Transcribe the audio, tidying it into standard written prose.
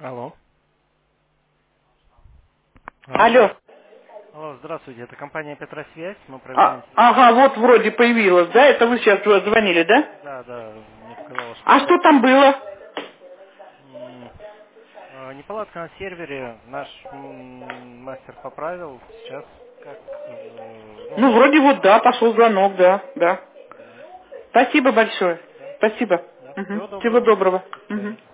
Алло. Алло. Алло. Алло, здравствуйте. Это компания Петросвязь. Мы проверяем Ага, телефоны. вот вроде появилось, да? Это вы сейчас звонили, да? Да, да, мне показалось, что А это... что там было? Неполадка на сервере. Наш мастер поправил. Сейчас как... Ну, вроде вот да, пошел звонок, да, да. да, Спасибо большое. да, Спасибо. да. Мгм. Всего Всего доброго. доброго. До Мгм. свидания.